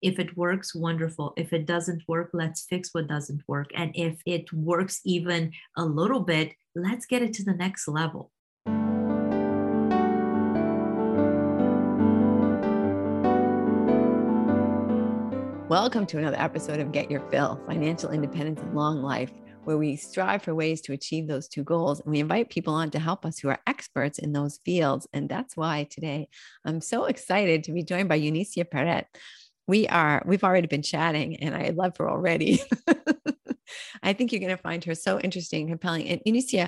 If it works, wonderful. If it doesn't work, let's fix what doesn't work. And if it works even a little bit, let's get it to the next level. Welcome to another episode of Get Your Fill, Financial Independence and Long Life, where we strive for ways to achieve those two goals. And we invite people on to help us who are experts in those fields. And that's why today I'm so excited to be joined by Eunicia Peret. We've already been chatting and I love her already. I think you're going to find her so interesting and compelling. And Eunicia,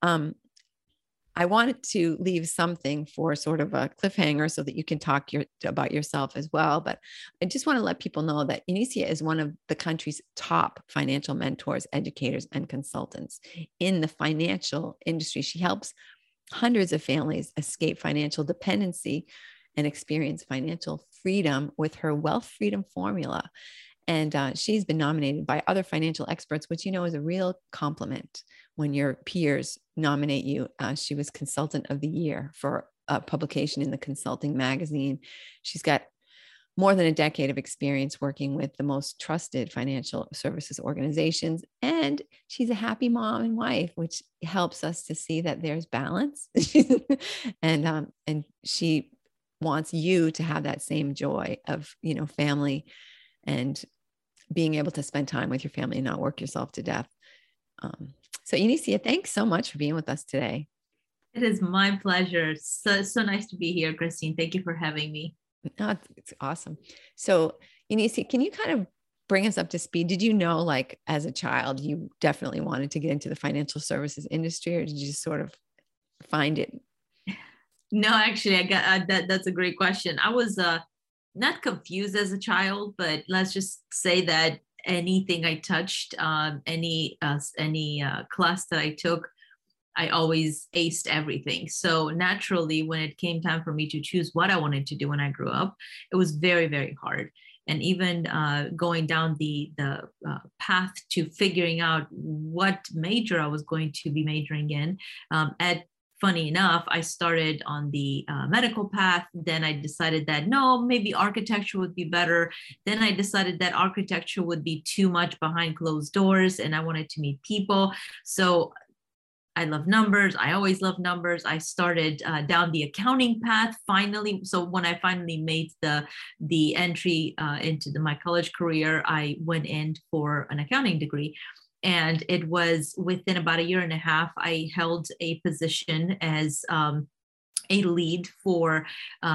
I wanted to leave something for sort of a cliffhanger so that you can talk about yourself as well. But I just want to let people know that Eunicia is one of the country's top financial mentors, educators, and consultants in the financial industry. She helps hundreds of families escape financial dependency and experience financial freedom with her Wealth Freedom Formula. And she's been nominated by other financial experts, which, is a real compliment when your peers nominate you. She was Consultant of the Year for a publication in the Consulting magazine. She's got more than a decade of experience working with the most trusted financial services organizations. And she's a happy mom and wife, which helps us to see that there's balance. And she wants you to have that same joy of, family and being able to spend time with your family and not work yourself to death. So Eunicia, thanks so much for being with us today. It is my pleasure. So nice to be here, Christine. Thank you for having me. No, it's awesome. So Eunicia, can you kind of bring us up to speed? Did you know, like as a child, you definitely wanted to get into the financial services industry, or did you just sort of find it? No, actually, I got that. That's a great question. I was not confused as a child, but let's just say that anything I touched, any class that I took, I always aced everything. So naturally, when it came time for me to choose what I wanted to do when I grew up, it was very, very hard. And even going down the path to figuring out what major I was going to be majoring in, funny enough, I started on the medical path. Then I decided that no, maybe architecture would be better. Then I decided that architecture would be too much behind closed doors and I wanted to meet people. So I love numbers. I always love numbers. I started down the accounting path finally. So when I finally made the entry into my college career, I went in for an accounting degree. And it was within about a year and a half, I held a position as a lead to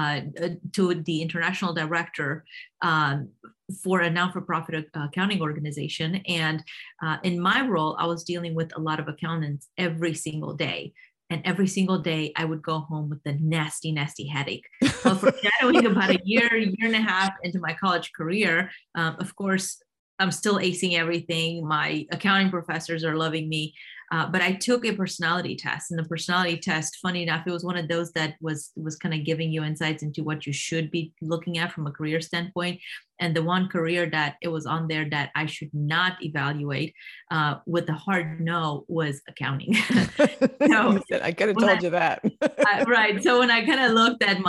the international director for a non-for-profit accounting organization. And in my role, I was dealing with a lot of accountants every single day. And every single day, I would go home with a nasty, nasty headache. Well, for shadowing about a year and a half into my college career, of course, I'm still acing everything. My accounting professors are loving me. But I took a personality test, and the personality test, funny enough, it was one of those that was kind of giving you insights into what you should be looking at from a career standpoint. And the one career that it was on there that I should not evaluate with a hard no was accounting. So said, I could have told you that. Right. So when I kind of looked at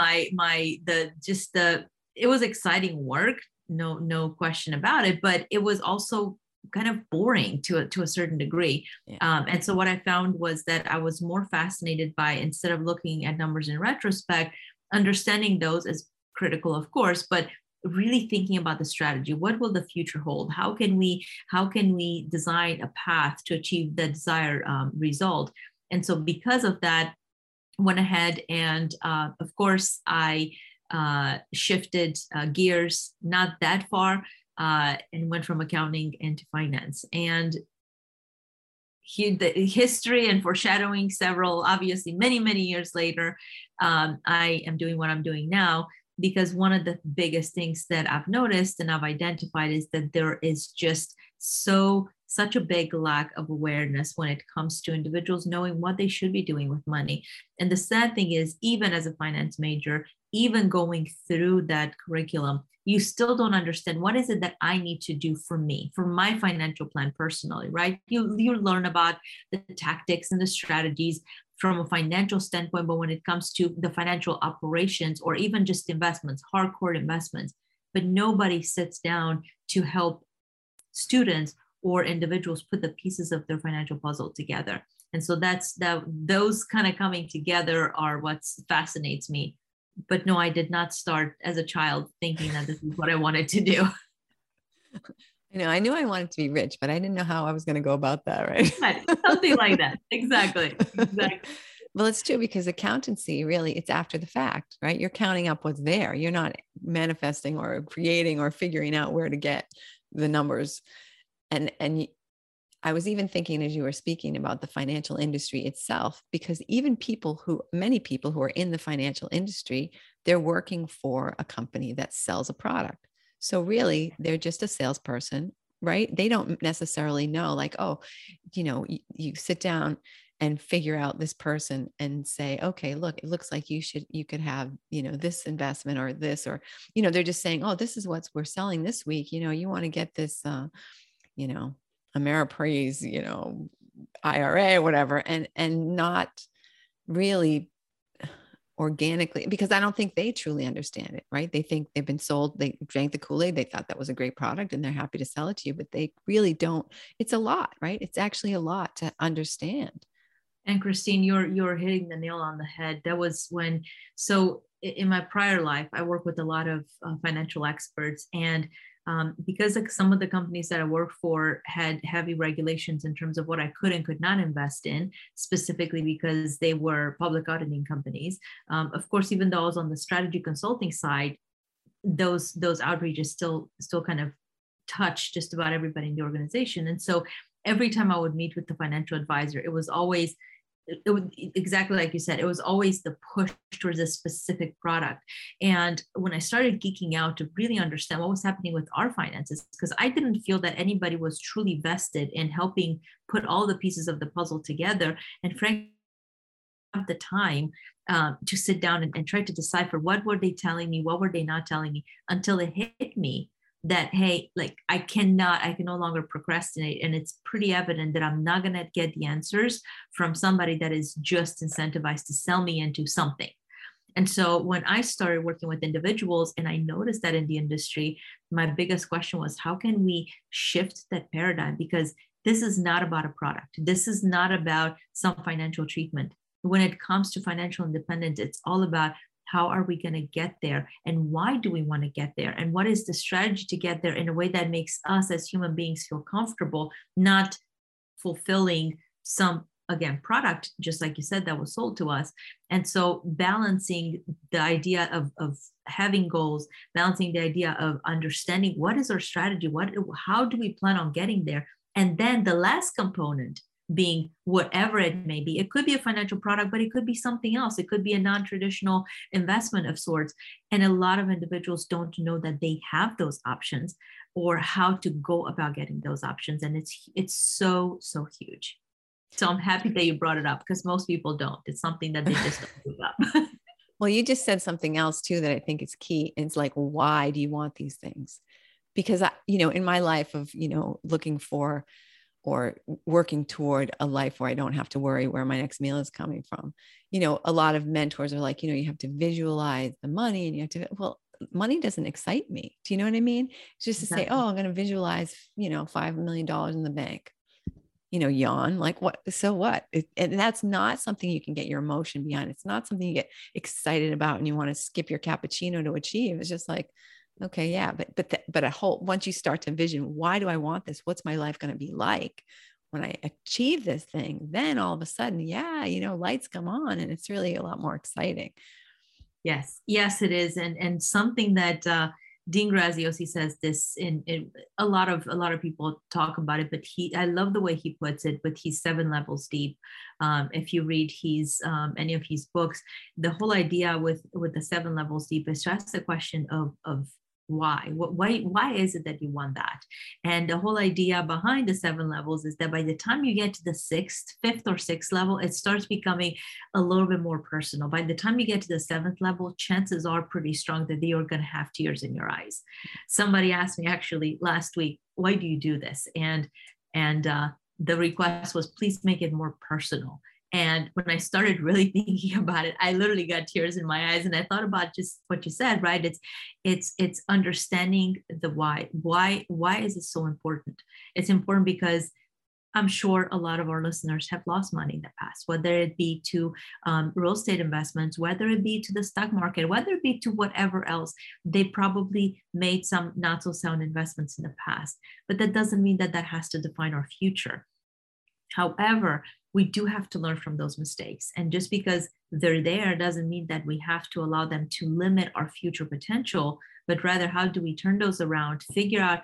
it was exciting work. No question about it, but it was also kind of boring to a certain degree. Yeah. And so what I found was that I was more fascinated by, instead of looking at numbers in retrospect, understanding those as critical, of course, but really thinking about the strategy. What will the future hold? How can we design a path to achieve the desired result? And so because of that, went ahead and of course I shifted gears not that far and went from accounting into finance. And the history and foreshadowing obviously many years later, I am doing what I'm doing now, because one of the biggest things that I've noticed and I've identified is that there is just such a big lack of awareness when it comes to individuals knowing what they should be doing with money. And the sad thing is, even as a finance major, even going through that curriculum, you still don't understand what is it that I need to do for me, for my financial plan personally, right? You learn about the tactics and the strategies from a financial standpoint, but when it comes to the financial operations or even just investments, hardcore investments, but nobody sits down to help students or individuals put the pieces of their financial puzzle together. And so those kind of coming together are what fascinates me. But no, I did not start as a child thinking that this is what I wanted to do. I knew I wanted to be rich, but I didn't know how I was going to go about that, right? Something like that. Exactly. Well, it's true, because accountancy, really, it's after the fact, right? You're counting up what's there. You're not manifesting or creating or figuring out where to get the numbers. And I was even thinking, as you were speaking, about the financial industry itself, because even many people who are in the financial industry, they're working for a company that sells a product. So really, they're just a salesperson, right? They don't necessarily know, like, oh, you sit down and figure out this person and say, okay, look, it looks like you could have, this investment or this, or, they're just saying, oh, this is what we're selling this week. You want to get this, Ameriprise, IRA or whatever, and not really organically, because I don't think they truly understand it, right? They think they've been sold, they drank the Kool-Aid, they thought that was a great product and they're happy to sell it to you, but they really don't. It's a lot, right? It's actually a lot to understand. And Christine, you're hitting the nail on the head. That was so in my prior life, I worked with a lot of financial experts, and because some of the companies that I worked for had heavy regulations in terms of what I could and could not invest in, specifically because they were public auditing companies. Of course, even though I was on the strategy consulting side, those outreaches still kind of touch just about everybody in the organization. And so every time I would meet with the financial advisor, it was exactly like you said, it was always the push towards a specific product. And when I started geeking out to really understand what was happening with our finances, because I didn't feel that anybody was truly vested in helping put all the pieces of the puzzle together, and frankly, at the time to sit down and try to decipher what were they telling me, what were they not telling me, until it hit me that, hey, like I can no longer procrastinate. And it's pretty evident that I'm not going to get the answers from somebody that is just incentivized to sell me into something. And so when I started working with individuals and I noticed that in the industry, my biggest question was, how can we shift that paradigm? Because this is not about a product. This is not about some financial treatment. When it comes to financial independence, it's all about how are we going to get there, and why do we want to get there, and what is the strategy to get there in a way that makes us as human beings feel comfortable, not fulfilling some, again, product, just like you said, that was sold to us. And so balancing the idea of having goals, balancing the idea of understanding what is our strategy, how do we plan on getting there, and then the last component being whatever it may be. It could be a financial product, but it could be something else. It could be a non-traditional investment of sorts. And a lot of individuals don't know that they have those options or how to go about getting those options. And it's so huge. So I'm happy that you brought it up, because most people don't. It's something that they just don't move up. Well, you just said something else too that I think is key. It's like, why do you want these things? Because in my life of, looking for or working toward a life where I don't have to worry where my next meal is coming from. A lot of mentors are like, you have to visualize the money, and you have to, well, money doesn't excite me. Do you know what I mean? It's just to say, oh, I'm going to visualize, $5 million in the bank, yawn, like what, so what? And that's not something you can get your emotion behind. It's not something you get excited about and you want to skip your cappuccino to achieve. It's just like, okay, yeah, but once you start to envision, why do I want this? What's my life going to be like when I achieve this thing? Then all of a sudden, yeah, lights come on, and it's really a lot more exciting. Yes, it is, and something that Dean Graziosi says this in a lot of people talk about it, but I love the way he puts it. But he's 7 levels deep. If you read any of his books, the whole idea with the 7 levels deep is to ask the question of why is it that you want that? And the whole idea behind the 7 levels is that by the time you get to the 5th or 6th level, it starts becoming a little bit more personal. By the time you get to the 7th level, chances are pretty strong that you're going to have tears in your eyes. Somebody asked me actually last week, why do you do this? And the request was, please make it more personal. And when I started really thinking about it, I literally got tears in my eyes. And I thought about just what you said, right? It's understanding the why. Why is it so important? It's important because I'm sure a lot of our listeners have lost money in the past, whether it be to real estate investments, whether it be to the stock market, whether it be to whatever else. They probably made some not so sound investments in the past, but that doesn't mean that that has to define our future. However, we do have to learn from those mistakes. And just because they're there doesn't mean that we have to allow them to limit our future potential, but rather, how do we turn those around, figure out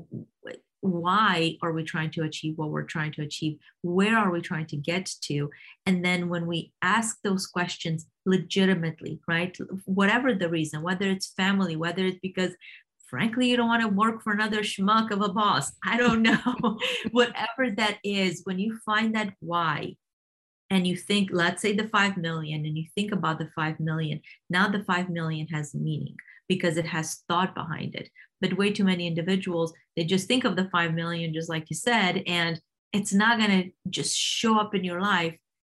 why are we trying to achieve what we're trying to achieve? Where are we trying to get to? And then when we ask those questions legitimately, right? Whatever the reason, whether it's family, whether it's because frankly, you don't want to work for another schmuck of a boss. I don't know. Whatever that is, when you find that why, and you think, let's say the 5 million, and you think about the 5 million, now the 5 million has meaning because it has thought behind it. But way too many individuals, they just think of the 5 million, just like you said, and it's not going to just show up in your life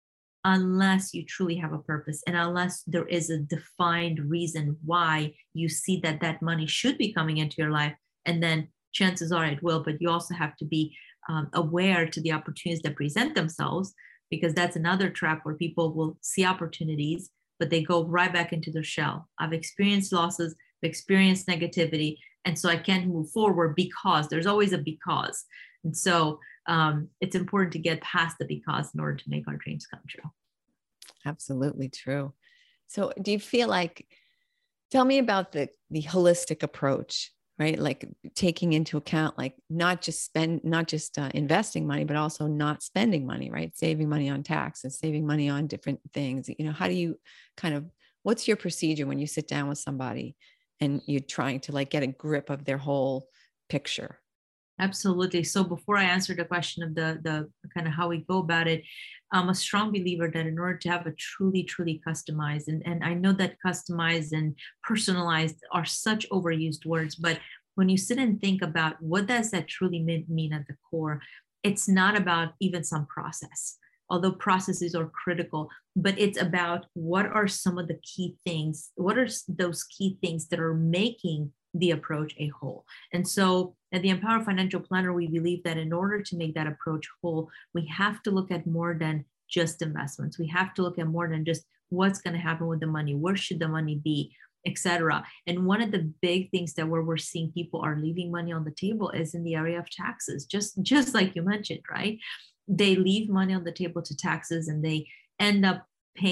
unless you truly have a purpose and unless there is a defined reason why you see that that money should be coming into your life. And then chances are it will, but you also have to be aware to the opportunities that present themselves, because that's another trap where people will see opportunities, but they go right back into their shell. I've experienced losses, I've experienced negativity, and so I can't move forward because there's always a because. And so it's important to get past the because in order to make our dreams come true. Absolutely true. So do you feel like, tell me about the holistic approach, right? Like taking into account, like not just investing money, but also not spending money, right? Saving money on taxes, saving money on different things. You know, how do you what's your procedure when you sit down with somebody and you're trying to like get a grip of their whole picture? Absolutely. So before I answer the question of the kind of how we go about it, I'm a strong believer that in order to have a truly customized, and I know that customized and personalized are such overused words, but when you sit and think about what does that truly mean at the core, it's not about even some process, although processes are critical, but it's about what are some of the key things, what are those key things that are making the approach a whole. And so at the Empower Financial Planner, we believe that in order to make that approach whole, we have to look at more than just investments. We have to look at more than just what's going to happen with the money, where should the money be, etc. And one of the big things that where we're seeing people are leaving money on the table is in the area of taxes, just like you mentioned, right? They leave money on the table to taxes, and they end up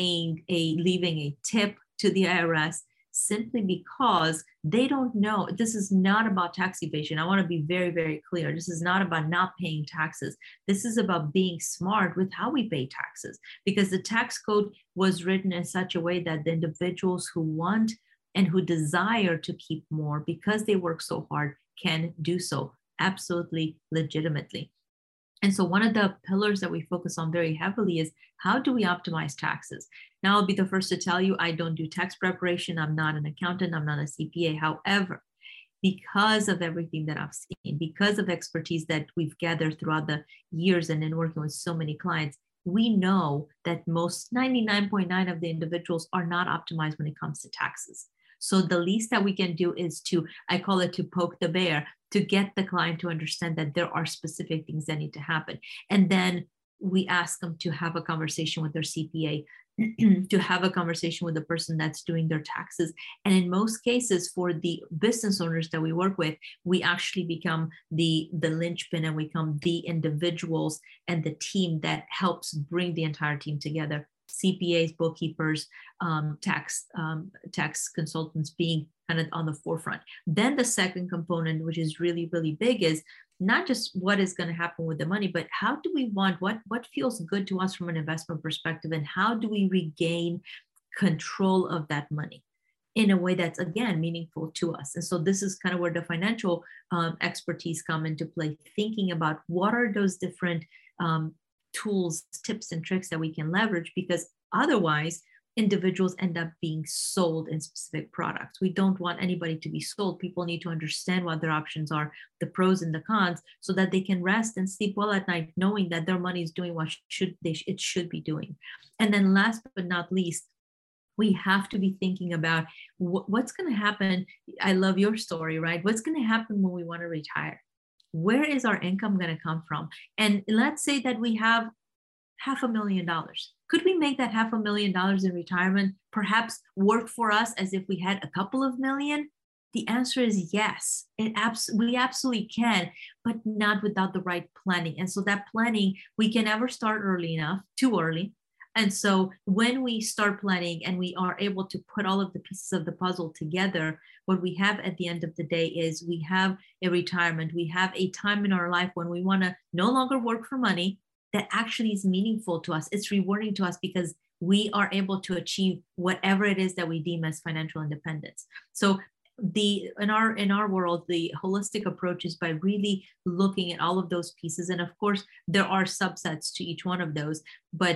leaving a tip to the IRS simply because they don't know. This is not about tax evasion. I want to be very, very clear. This is not about not paying taxes. This is about being smart with how we pay taxes, because the tax code was written in such a way that the individuals who want and who desire to keep more because they work so hard can do so absolutely legitimately. And so one of the pillars that we focus on very heavily is how do we optimize taxes? Now, I'll be the first to tell you, I don't do tax preparation. I'm not an accountant. I'm not a CPA. However, because of everything that I've seen, because of expertise that we've gathered throughout the years and in working with so many clients, we know that most 99.9% of the individuals are not optimized when it comes to taxes. So the least that we can do is I call it to poke the bear, to get the client to understand that there are specific things that need to happen. And then we ask them to have a conversation with their CPA, to have a conversation with the person that's doing their taxes. And in most cases, for the business owners that we work with, we actually become the linchpin, and we become the individuals and the team that helps bring the entire team together. CPAs, bookkeepers, tax consultants being kind of on the forefront. Then the second component, which is really, really big, is not just what is going to happen with the money, but how do we want, what feels good to us from an investment perspective, and how do we regain control of that money in a way that's, again, meaningful to us. And so this is kind of where the financial expertise come into play, thinking about what are those different tools, tips, and tricks that we can leverage, because otherwise individuals end up being sold in specific products. We don't want anybody to be sold. People need to understand what their options are, the pros and the cons, so that they can rest and sleep well at night, knowing that their money is doing what it should be doing. And then last but not least, we have to be thinking about what's going to happen. I love your story, right? What's going to happen when we want to retire? Where is our income going to come from? And let's say that we have $500,000. Could we make that $500,000 in retirement perhaps work for us as if we had a couple of million? The answer is yes. We absolutely can, but not without the right planning. And so that planning, we can never start early enough, too early. And so when we start planning and we are able to put all of the pieces of the puzzle together, what we have at the end of the day is we have a retirement. We have a time in our life when we want to no longer work for money that actually is meaningful to us. It's rewarding to us because we are able to achieve whatever it is that we deem as financial independence. So in our world, the holistic approach is by really looking at all of those pieces. And of course, there are subsets to each one of those, but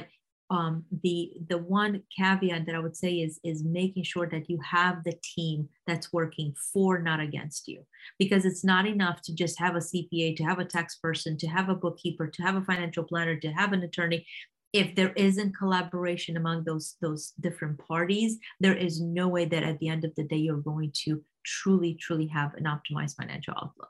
the one caveat that I would say is making sure that you have the team that's working for, not against you, because it's not enough to just have a CPA, to have a tax person, to have a bookkeeper, to have a financial planner, to have an attorney. If there isn't collaboration among those different parties, there is no way that at the end of the day you're going to truly have an optimized financial outlook.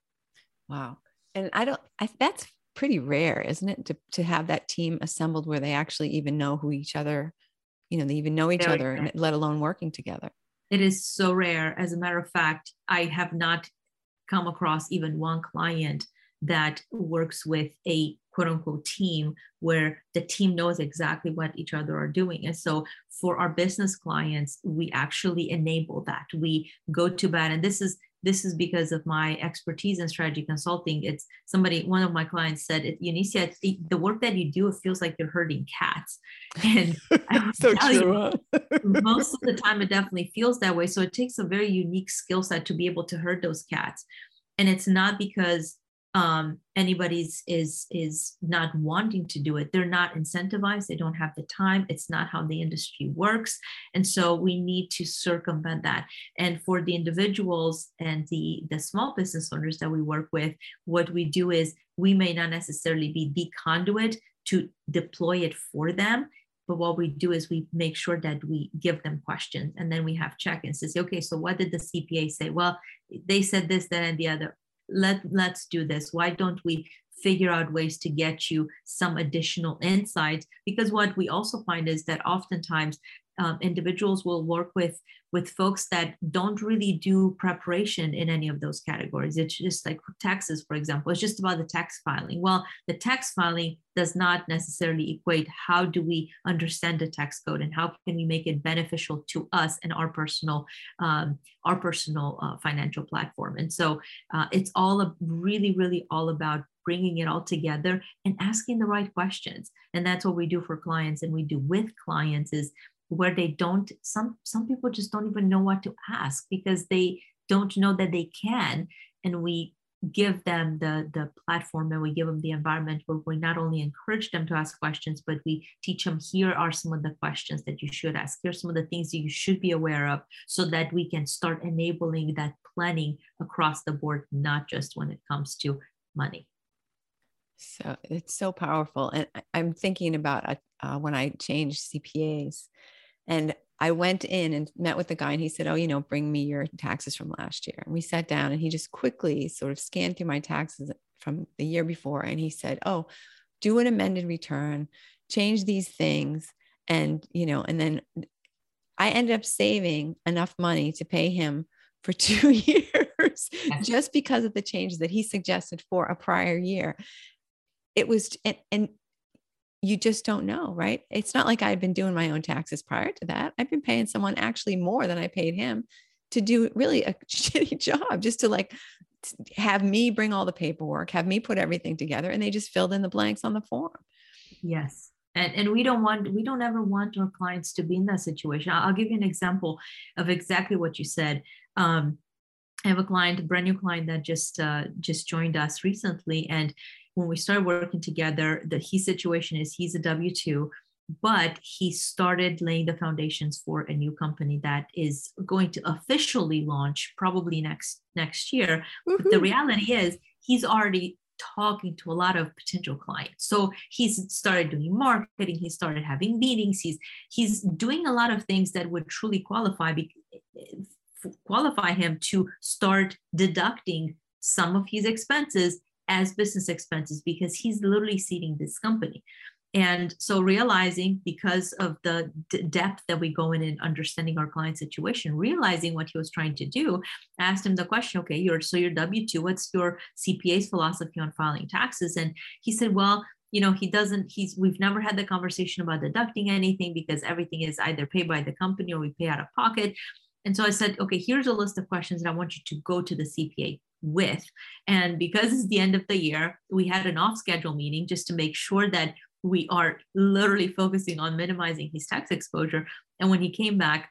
Wow. And that's pretty rare, isn't it, to have that team assembled where they actually even know who each other, they even know each other, and let alone working together. It is so rare. As a matter of fact, I have not come across even one client that works with a quote unquote team where the team knows exactly what each other are doing. And so for our business clients, we actually enable that. We go to bat, and this is because of my expertise in strategy consulting. It's one of my clients said, Eunicia, the work that you do, it feels like you're herding cats. And I so true. Most of the time it definitely feels that way. So it takes a very unique skill set to be able to herd those cats. And it's not because anybody's is not wanting to do it. They're not incentivized. They don't have the time. It's not how the industry works. And so we need to circumvent that. And for the individuals and the small business owners that we work with, what we do is we may not necessarily be the conduit to deploy it for them. But what we do is we make sure that we give them questions, and then we have check-ins to say, okay, so what did the CPA say? Well, they said this, that, and the other. Let's do this. Why don't we figure out ways to get you some additional insights? Because what we also find is that oftentimes individuals will work with folks that don't really do preparation in any of those categories. It's just like taxes, for example. It's just about the tax filing. Well, the tax filing does not necessarily equate how do we understand the tax code and how can we make it beneficial to us and our personal financial platform. And so it's all really all about bringing it all together and asking the right questions. And that's what we do for clients, and we do with clients is where they don't, some people just don't even know what to ask because they don't know that they can. And we give them the platform, and we give them the environment where we not only encourage them to ask questions, but we teach them, here are some of the questions that you should ask. Here's some of the things that you should be aware of, so that we can start enabling that planning across the board, not just when it comes to money. So it's so powerful. And I'm thinking about when I changed CPAs, and I went in and met with the guy, and he said, oh, bring me your taxes from last year. And we sat down, and he just quickly sort of scanned through my taxes from the year before. And he said, oh, do an amended return, change these things. And, and then I ended up saving enough money to pay him for 2 years just because of the changes that he suggested for a prior year. It was, and you just don't know, right? It's not like I've been doing my own taxes prior to that. I've been paying someone actually more than I paid him to do really a shitty job, just to have me bring all the paperwork, have me put everything together, and they just filled in the blanks on the form. Yes. And we don't ever want our clients to be in that situation. I'll give you an example of exactly what you said. I have a brand new client that just joined us recently. And when we started working together, his situation is he's a W-2. but he started laying the foundations for a new company that is going to officially launch probably next year. But the reality is he's already talking to a lot of potential clients. So he's started doing marketing, he started having meetings, he's doing a lot of things that would truly qualify him to start deducting some of his expenses as business expenses, because he's literally seeding this company. And so realizing, because of the depth that we go in and understanding our client situation, realizing what he was trying to do, asked him the question, okay, your W-2, what's your CPA's philosophy on filing taxes? And he said, well, we've never had the conversation about deducting anything because everything is either paid by the company or we pay out of pocket. And so I said, okay, here's a list of questions that I want you to go to the CPA with. And because it's the end of the year, we had an off-schedule meeting just to make sure that we are literally focusing on minimizing his tax exposure. And when he came back,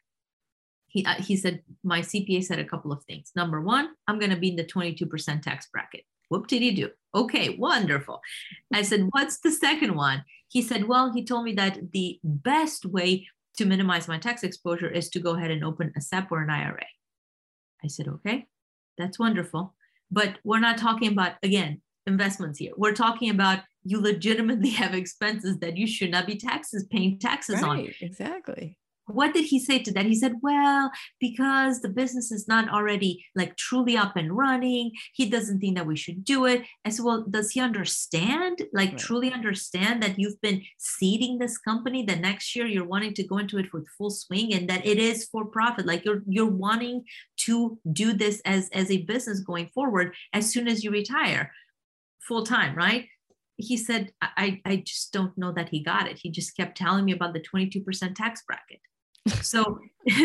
he said, my CPA said a couple of things. Number one, I'm going to be in the 22% tax bracket. Whoop did he do? Okay, wonderful. I said, what's the second one? He said, well, he told me that the best way to minimize my tax exposure is to go ahead and open a SEP or an IRA. I said, okay, that's wonderful. But we're not talking about, again, investments here. We're talking about you legitimately have expenses that you should not be paying taxes on. Right, exactly. What did he say to that? He said, well, because the business is not already like truly up and running, he doesn't think that we should do it. I said, well, does he understand, like truly understand that you've been seeding this company, that next year you're wanting to go into it with full swing and that it is for profit? Like you're wanting to do this as a business going forward as soon as you retire full time, right? He said, I just don't know that he got it. He just kept telling me about the 22% tax bracket. So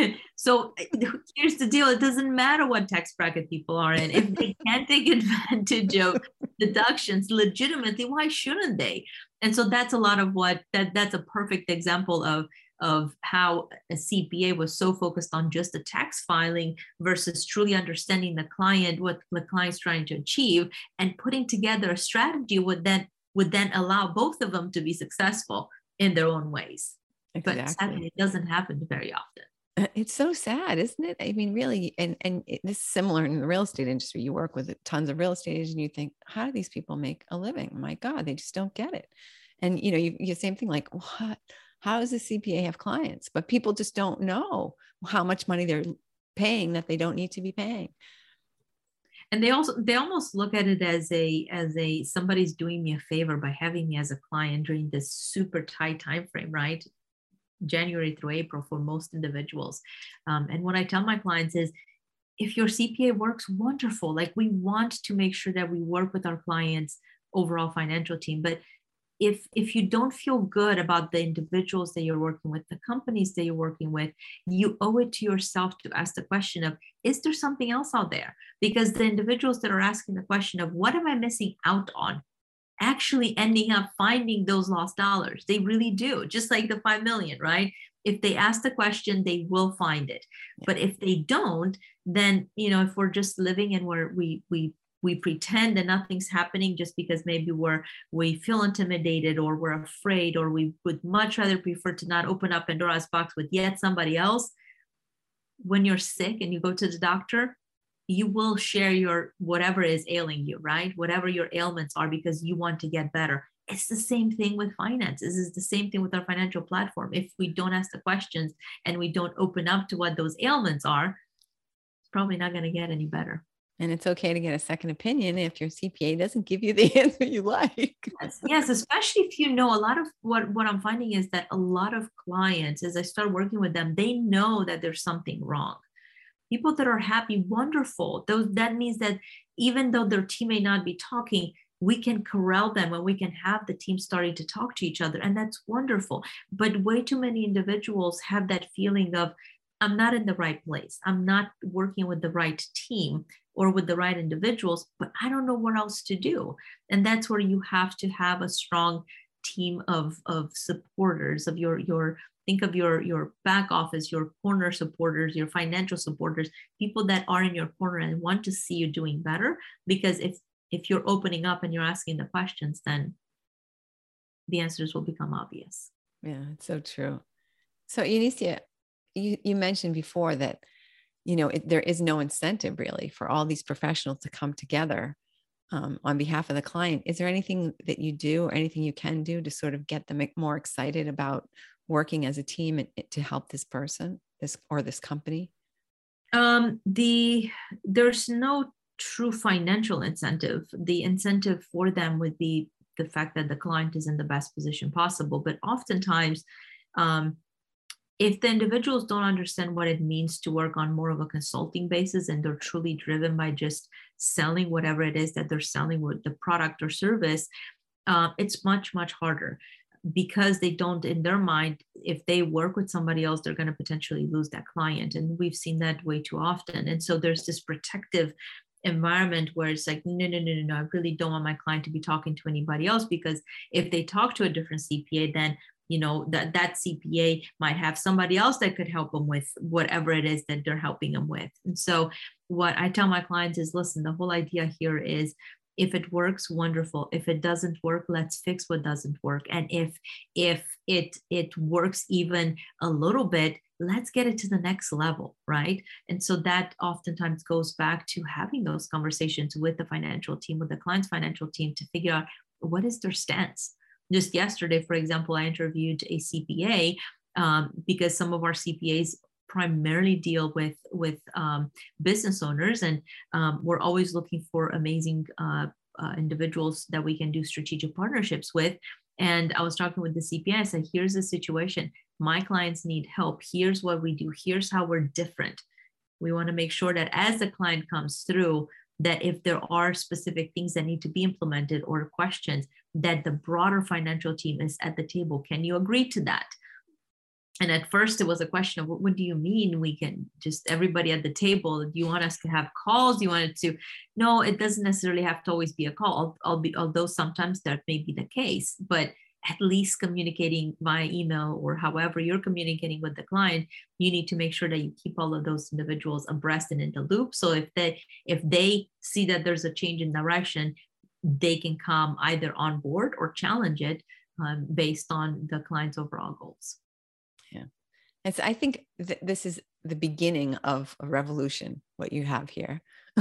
here's the deal. It doesn't matter what tax bracket people are in. If they can't take advantage of deductions legitimately, why shouldn't they? And so that's a lot of that's a perfect example of how a CPA was so focused on just the tax filing versus truly understanding the client, what the client's trying to achieve, and putting together a strategy would then allow both of them to be successful in their own ways. Exactly. But sadly, it doesn't happen very often. It's so sad, isn't it? I mean, really, and this is similar in the real estate industry. You work with tons of real estate agents and you think, how do these people make a living? My God, they just don't get it. And, you same thing, like, what? How does a CPA have clients? But people just don't know how much money they're paying that they don't need to be paying. And they almost look at it as a somebody's doing me a favor by having me as a client during this super tight time frame, right? January through April for most individuals. And what I tell my clients is, if your CPA works, wonderful. Like, we want to make sure that we work with our clients' overall financial team. But if you don't feel good about the individuals that you're working with, the companies that you're working with, you owe it to yourself to ask the question of, is there something else out there? Because the individuals that are asking the question of, what am I missing out on, actually ending up finding those lost dollars. They really do. Just like the 5 million, right? If they ask the question, they will find it. But if they don't, then, if we're just living and we pretend that nothing's happening just because maybe we feel intimidated or we're afraid, or we would much rather prefer to not open up Pandora's box with yet somebody else. When you're sick and you go to the doctor, you will share your whatever is ailing you, right? Whatever your ailments are, because you want to get better. It's the same thing with finances. It's the same thing with our financial platform. If we don't ask the questions and we don't open up to what those ailments are, it's probably not going to get any better. And it's okay to get a second opinion if your CPA doesn't give you the answer you like. Yes, especially if a lot of what I'm finding is that a lot of clients, as I start working with them, they know that there's something wrong. People that are happy, wonderful. That means that even though their team may not be talking, we can corral them and we can have the team starting to talk to each other. And that's wonderful. But way too many individuals have that feeling of, I'm not in the right place. I'm not working with the right team or with the right individuals, but I don't know what else to do. And that's where you have to have a strong team of supporters of think of your back office, your corner supporters, your financial supporters, people that are in your corner and want to see you doing better. Because if you're opening up and you're asking the questions, then the answers will become obvious. Yeah, it's so true. So Eunicia, you mentioned before that, there is no incentive really for all these professionals to come together on behalf of the client. Is there anything that you do or anything you can do to sort of get them more excited about working as a team and to help this person, this company? There's no true financial incentive. The incentive for them would be the fact that the client is in the best position possible. But oftentimes, if the individuals don't understand what it means to work on more of a consulting basis and they're truly driven by just selling whatever it is that they're selling with the product or service, it's much, much harder because they don't, in their mind, if they work with somebody else, they're going to potentially lose that client. And we've seen that way too often. And so there's this protective environment where it's like, no, I really don't want my client to be talking to anybody else, because if they talk to a different CPA, then that CPA might have somebody else that could help them with whatever it is that they're helping them with. And so what I tell my clients is, listen, the whole idea here is, if it works, wonderful. If it doesn't work, let's fix what doesn't work. And if it works even a little bit, let's get it to the next level, right? And so that oftentimes goes back to having those conversations with the financial team, with the client's financial team, to figure out what is their stance. Just yesterday, for example, I interviewed a CPA because some of our CPAs primarily deal with business owners, and we're always looking for amazing individuals that we can do strategic partnerships with. And I was talking with the CPA. I said, here's the situation. My clients need help. Here's what we do. Here's how we're different. We want to make sure that as the client comes through, that if there are specific things that need to be implemented or questions, that the broader financial team is at the table. Can you agree to that? And at first it was a question of, what do you mean we can just everybody at the table? Do you want us to have calls? Do you want it to? No, it doesn't necessarily have to always be a call, although sometimes that may be the case, but at least communicating via email or however you're communicating with the client, you need to make sure that you keep all of those individuals abreast and in the loop. So if they see that there's a change in direction, they can come either on board or challenge it based on the client's overall goals. Yeah. And so I think this is the beginning of a revolution, what you have here,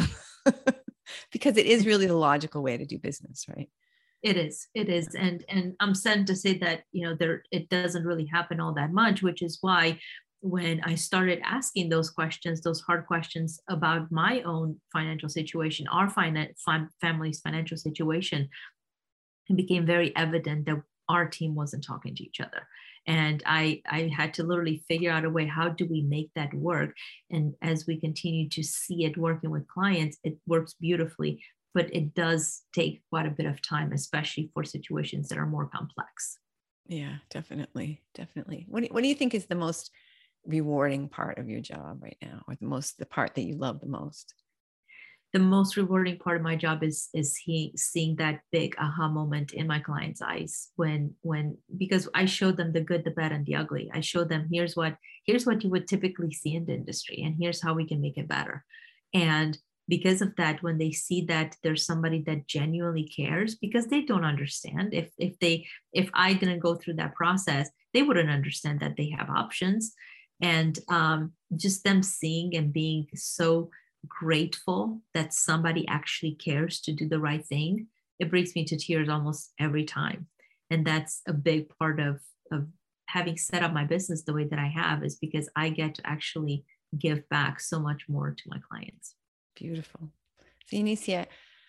because it is really the logical way to do business, right? It is. And I'm sad to say that, it doesn't really happen all that much, which is why when I started asking those questions, those hard questions about my own financial situation, our family's financial situation, it became very evident that our team wasn't talking to each other. And I had to literally figure out a way, how do we make that work? And as we continue to see it working with clients, it works beautifully, but it does take quite a bit of time, especially for situations that are more complex. Yeah, definitely. What do you think is the most rewarding part of your job right now, or the part that you love the most? The most rewarding part of my job is seeing that big aha moment in my clients' eyes when because I show them the good, the bad, and the ugly. I show them here's what you would typically see in the industry, and here's how we can make it better. And because of that, when they see that there's somebody that genuinely cares, because they don't understand, if I didn't go through that process, they wouldn't understand that they have options. And just them seeing and being so grateful that somebody actually cares to do the right thing, it brings me to tears almost every time. And that's a big part of having set up my business the way that I have, is because I get to actually give back so much more to my clients. Beautiful. So Eunicia,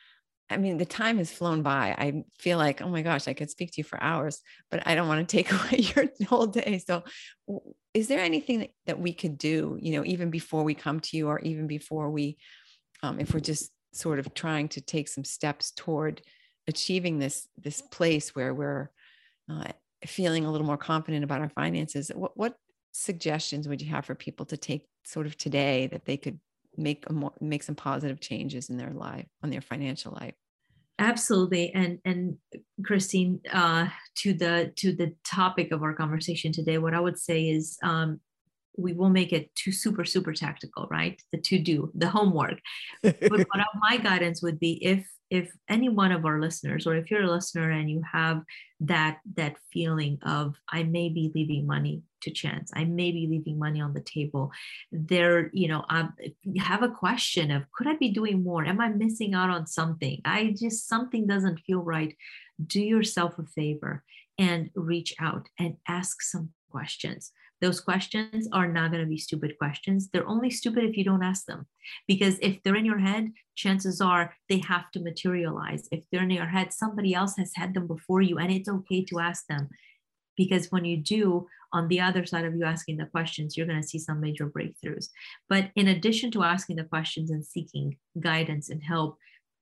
I mean, the time has flown by. I feel like, oh my gosh, I could speak to you for hours, but I don't want to take away your whole day. So is there anything that we could do, even before we come to you, or even before we, if we're just sort of trying to take some steps toward achieving this place where we're feeling a little more confident about our finances, what suggestions would you have for people to take sort of today that they could make some positive changes in their life, on their financial life? Absolutely. And Christine, to the topic of our conversation today, what I would say is we will make it too super tactical, right? The to-do, the homework. But my guidance would be, if any one of our listeners, or if you're a listener and you have that feeling of, I may be leaving money to chance, I may be leaving money on the table, there, you have a question of, could I be doing more? Am I missing out on something? Something doesn't feel right. Do yourself a favor and reach out and ask some questions. Those questions are not going to be stupid questions. They're only stupid if you don't ask them. Because if they're in your head, chances are they have to materialize. If they're in your head, somebody else has had them before you, and it's okay to ask them. Because when you do, on the other side of you asking the questions, you're going to see some major breakthroughs. But in addition to asking the questions and seeking guidance and help,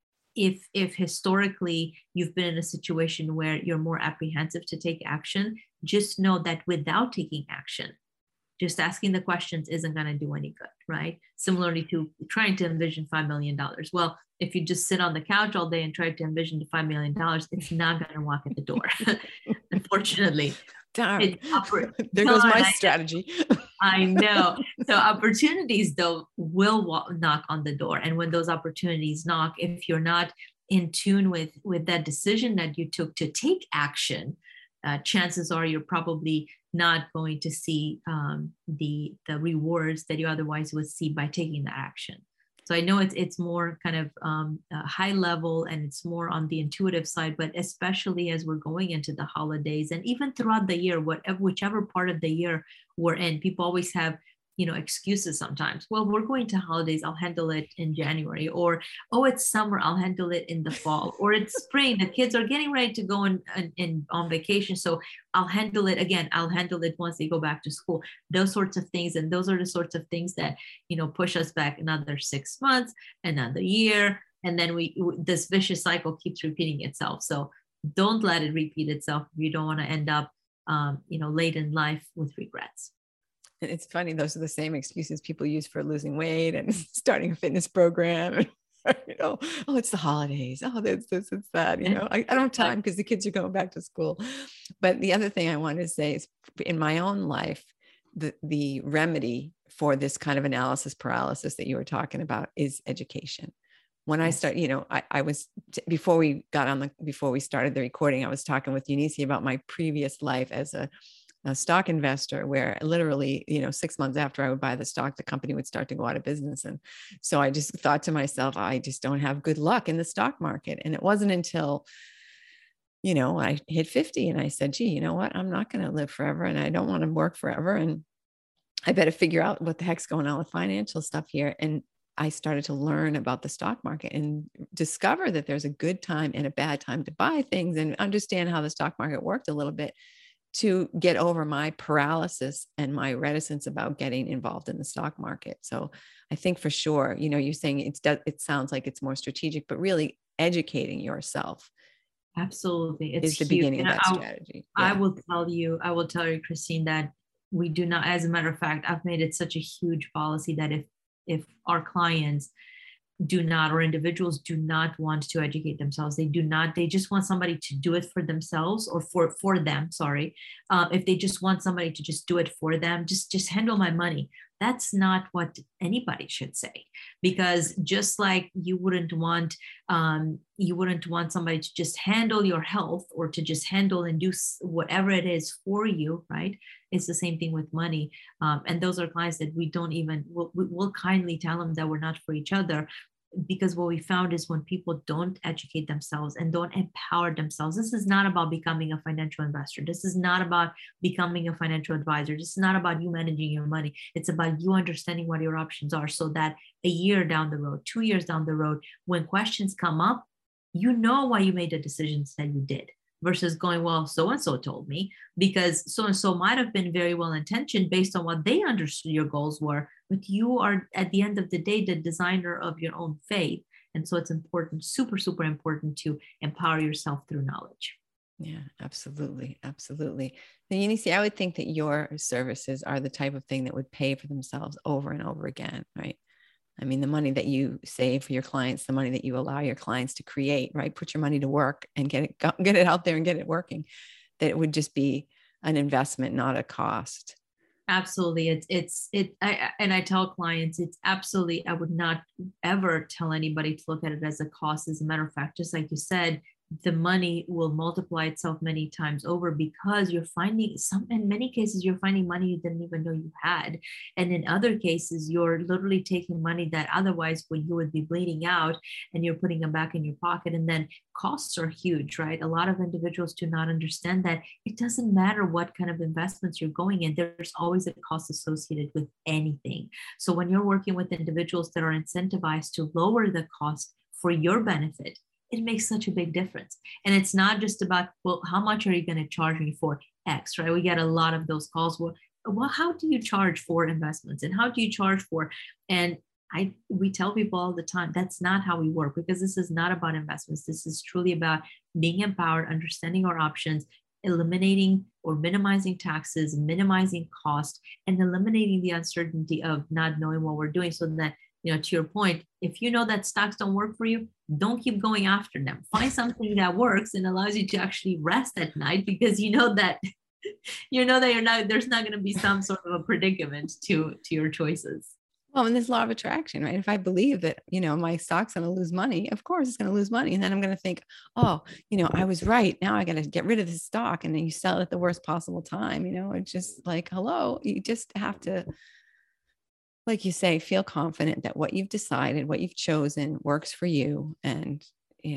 if historically you've been in a situation where you're more apprehensive to take action, just know that without taking action, just asking the questions isn't going to do any good, right? Similarly to trying to envision $5 million. Well, if you just sit on the couch all day and try to envision the $5 million, it's not going to walk in the door, unfortunately. Darn. There goes my strategy. I know. So opportunities, though, will knock on the door. And when those opportunities knock, if you're not in tune with that decision that you took to take action, chances are you're probably not going to see the rewards that you otherwise would see by taking that action. So I know it's more kind of high level, and it's more on the intuitive side, but especially as we're going into the holidays and even throughout the year, whichever part of the year we're in, people always have, excuses sometimes. Well, we're going to holidays, I'll handle it in January, or, oh, it's summer, I'll handle it in the fall, or it's spring, the kids are getting ready to go on vacation, so I'll handle it again. I'll handle it once they go back to school. Those sorts of things. And those are the sorts of things that, push us back another 6 months, another year. And then this vicious cycle keeps repeating itself. So don't let it repeat itself if you don't want to end up, late in life with regrets. And it's funny, those are the same excuses people use for losing weight and starting a fitness program. Oh, it's the holidays. Oh, this, it's that, I don't have time because the kids are going back to school. But the other thing I want to say is, in my own life, the remedy for this kind of analysis paralysis that you were talking about is education. When I start, I was, before we started the recording, I was talking with Eunice about my previous life as a stock investor, where literally, 6 months after I would buy the stock, the company would start to go out of business. And so I just thought to myself, I just don't have good luck in the stock market. And it wasn't until, I hit 50 and I said, gee, you know what? I'm not going to live forever, and I don't want to work forever. And I better figure out what the heck's going on with financial stuff here. And I started to learn about the stock market and discover that there's a good time and a bad time to buy things, and understand how the stock market worked a little bit, to get over my paralysis and my reticence about getting involved in the stock market. So I think for sure, you're saying it sounds like it's more strategic, but really educating yourself. Absolutely. Is the beginning of that strategy. Yeah. I will tell you, Christine, that we do not, as a matter of fact, I've made it such a huge policy that if our clients do not, or individuals do not want to educate themselves, they just want somebody to do it for themselves, or for them, sorry. If they just want somebody to just do it for them, just handle my money. That's not what anybody should say, because just like you wouldn't want somebody to just handle your health, or to just handle and do whatever it is for you, right? It's the same thing with money. And those are clients that we'll kindly tell them that we're not for each other, because what we found is when people don't educate themselves and don't empower themselves, this is not about becoming a financial investor. This is not about becoming a financial advisor. This is not about you managing your money. It's about you understanding what your options are, so that a year down the road, 2 years down the road, when questions come up, you know why you made the decisions that you did, versus going, well, so-and-so told me, because so-and-so might have been very well-intentioned based on what they understood your goals were, but you are, at the end of the day, the designer of your own fate. And so it's important, super, super important, to empower yourself through knowledge. Yeah, absolutely. Absolutely. Now, Eunice, I would think that your services are the type of thing that would pay for themselves over and over again, right? I mean, the money that you save for your clients, the money that you allow your clients to create, right? Put your money to work and get it out there and get it working. That it would just be an investment, not a cost. Absolutely. And I tell clients, it's absolutely, I would not ever tell anybody to look at it as a cost. As a matter of fact, just like you said, the money will multiply itself many times over, because you're finding in many cases, you're finding money you didn't even know you had. And in other cases, you're literally taking money that otherwise you would be bleeding out, and you're putting them back in your pocket. And then costs are huge, right? A lot of individuals do not understand that it doesn't matter what kind of investments you're going in, there's always a cost associated with anything. So when you're working with individuals that are incentivized to lower the cost for your benefit, it makes such a big difference. And it's not just about, well, how much are you going to charge me for X, right? We get a lot of those calls. Well, how do you charge for investments, and how do you charge for, and we tell people all the time, that's not how we work, because this is not about investments. This is truly about being empowered, understanding our options, eliminating or minimizing taxes, minimizing cost, and eliminating the uncertainty of not knowing what we're doing, so that, to your point, if you know that stocks don't work for you, don't keep going after them. Find something that works and allows you to actually rest at night, because you know that there's not going to be some sort of a predicament to your choices. Well, and this law of attraction, right? If I believe that, my stock's going to lose money, of course it's going to lose money. And then I'm going to think, oh, I was right. Now I got to get rid of this stock. And then you sell it at the worst possible time. It's just like, hello, you just have to, like you say, feel confident that what you've decided, what you've chosen works for you. And,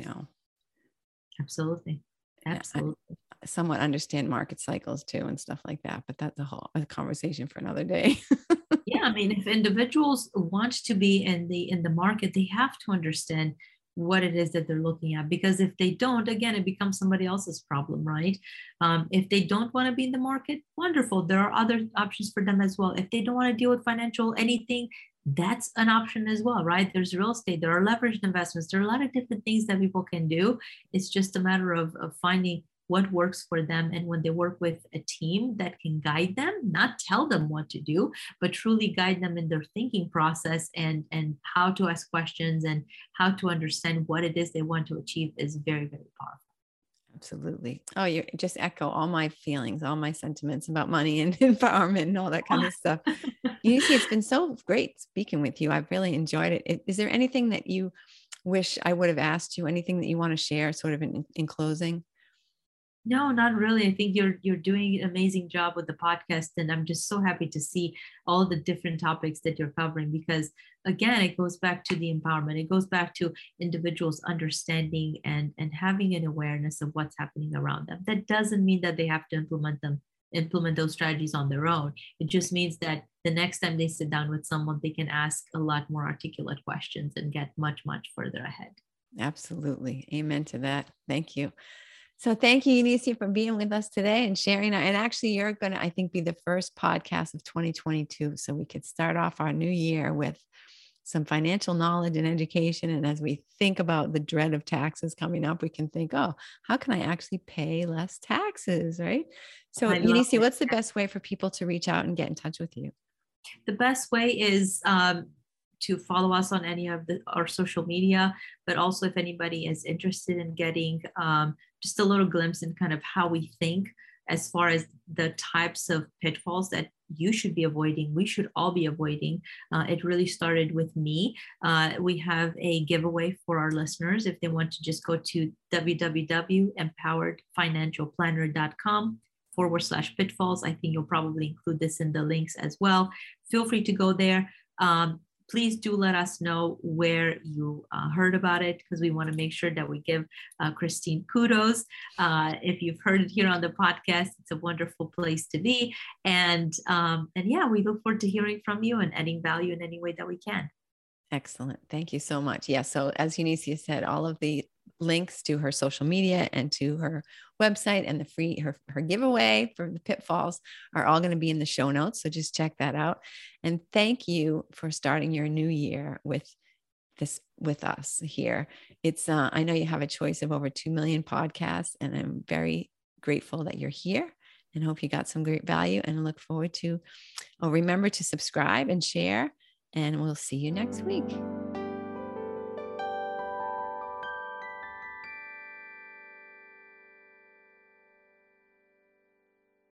Absolutely. Absolutely. I somewhat understand market cycles too and stuff like that, but that's a conversation for another day. Yeah, I mean, if individuals want to be in the market, they have to understand what it is that they're looking at, because if they don't, again, it becomes somebody else's problem, right? If they don't want to be in the market, wonderful, there are other options for them as well. If they don't want to deal with financial anything, that's an option as well, right? There's real estate, there are leveraged investments, there are a lot of different things that people can do. It's just a matter of finding what works for them. And when they work with a team that can guide them, not tell them what to do, but truly guide them in their thinking process, and how to ask questions and how to understand what it is they want to achieve, is very, very powerful. Absolutely. Oh, you just echo all my feelings, all my sentiments about money and empowerment and all that kind of stuff. It's been so great speaking with you. I've really enjoyed it. Is there anything that you wish I would have asked you? Anything that you want to share sort of in closing? No, not really. I think you're doing an amazing job with the podcast, and I'm just so happy to see all the different topics that you're covering, because again, it goes back to the empowerment. It goes back to individuals understanding and having an awareness of what's happening around them. That doesn't mean that they have to implement those strategies on their own. It just means that the next time they sit down with someone, they can ask a lot more articulate questions and get much, much further ahead. Absolutely. Amen to that. Thank you. So thank you, Eunice, for being with us today and sharing. And actually, you're going to, I think, be the first podcast of 2022. So we could start off our new year with some financial knowledge and education. And as we think about the dread of taxes coming up, we can think, oh, how can I actually pay less taxes, right? So Eunice, what's the best way for people to reach out and get in touch with you? The best way is to follow us on any of our social media, but also if anybody is interested in getting just a little glimpse in kind of how we think as far as the types of pitfalls that you should be avoiding, we should all be avoiding. It really started with me. We have a giveaway for our listeners. If they want to just go to www.empoweredfinancialplanner.com/pitfalls. I think you'll probably include this in the links as well. Feel free to go there. Please do let us know where you heard about it, because we want to make sure that we give Christine kudos. If you've heard it here on the podcast, it's a wonderful place to be. And yeah, we look forward to hearing from you and adding value in any way that we can. Excellent. Thank you so much. Yeah. So as Eunice said, all of the links to her social media and to her website and her giveaway for the pitfalls are all going to be in the show notes. So just check that out. And thank you for starting your new year with us here. It's I know you have a choice of over 2 million podcasts, and I'm very grateful that you're here and hope you got some great value, and look forward to, remember to subscribe and share, and we'll see you next week.